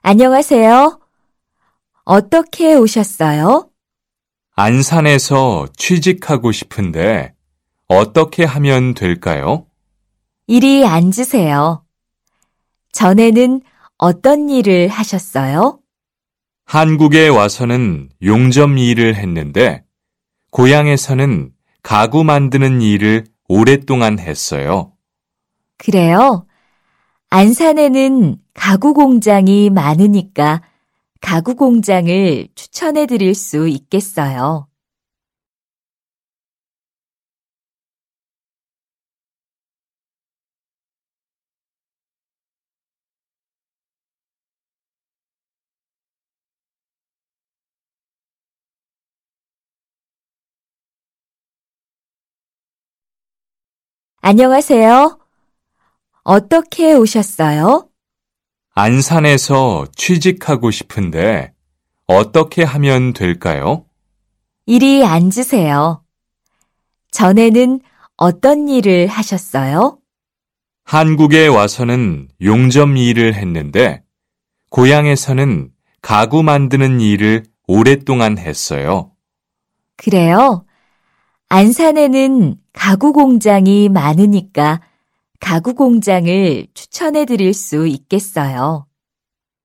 안녕하세요. 어떻게 오셨어요? 안산에서 취직하고 싶은데 어떻게 하면 될까요? 이리 앉으세요. 전에는 어떤 일을 하셨어요? 한국에 와서는 용접 일을 했는데 고향에서는 가구 만드는 일을 오랫동안 했어요. 그래요? 안산에는 가구 공장이 많으니까 가구 공장을 추천해 드릴 수 있겠어요. 안녕하세요. 어떻게 오셨어요? 안산에서 취직하고 싶은데 어떻게 하면 될까요? 이리 앉으세요. 전에는 어떤 일을 하셨어요? 한국에 와서는 용접 일을 했는데 고향에서는 가구 만드는 일을 오랫동안 했어요. 그래요? 안산에는 가구 공장이 많으니까 가구 공장을 추천해 드릴 수 있겠어요.